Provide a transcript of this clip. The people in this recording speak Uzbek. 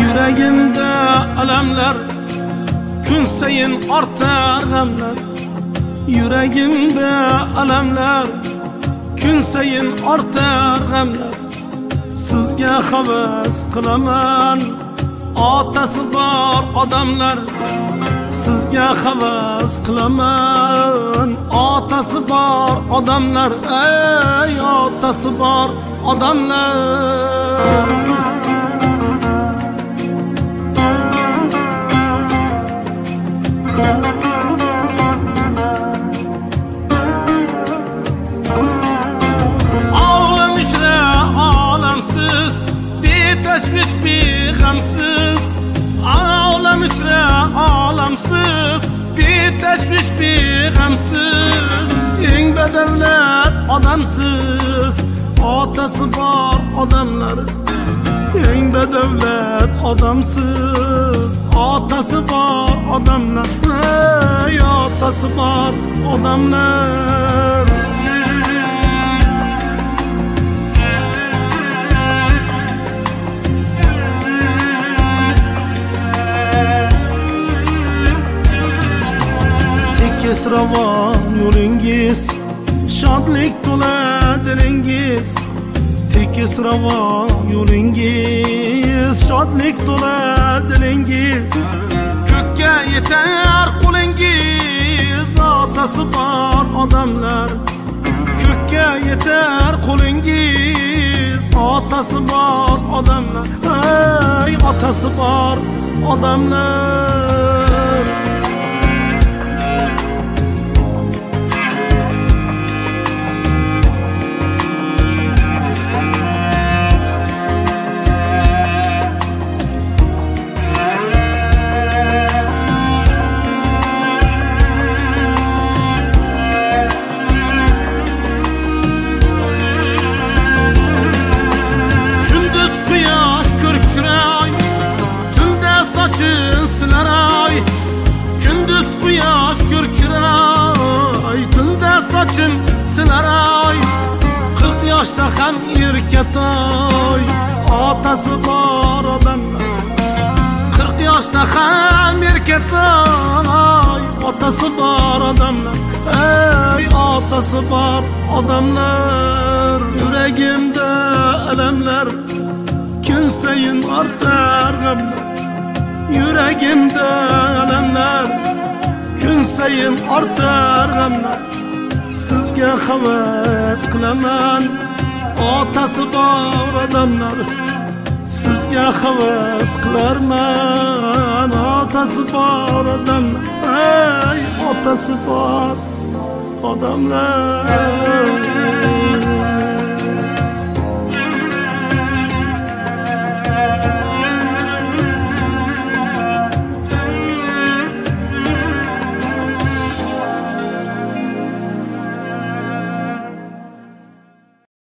Yüreğimde alamlar, kun sayin ortar g'amlar. Yüreğimde alamlar, kun sayin ortar g'amlar. Sizga havas qilaman, otasi bor odamlar. Sizga havas qilaman, otasi bor odamlar. Ey otasi bor odamlar. Teşviş bir gamsız, ağlam içre ağlamsız. Bir teşviş bir gamsız, en bedevlet adamsız. Otası var adamlar, en bedevlet adamsız. Otası var adamlar, ey otası var adamlar. Ravan yo'lingiz, shodlik to'la dilingiz. Tekis ravan yo'lingiz, shodlik to'la dilingiz. Ko'kka yetar qo'lingiz, otasi bor odamlar. Ko'kka yetar qo'lingiz, otasi bor odamlar. Ey otasi bor odamlar. Gündüz quyosh ko'rkiray, tunda sochim silaray. 40 yoshda ham erkatoy, otasi bor odamlar. 40 yoshda ham erkatoy, otasi bor odamlar. Ey otasi bor odamlar. Yüreğimde alamlar, kun sayin ortar g'amlar. Yüreğimde alamlar, kun sayin ortar g'amlar. Sizga havas qilaman, otasi bor odamlar. Sizga havas qilarman, otasi bor odamlar. Ey otasi bor odamlar.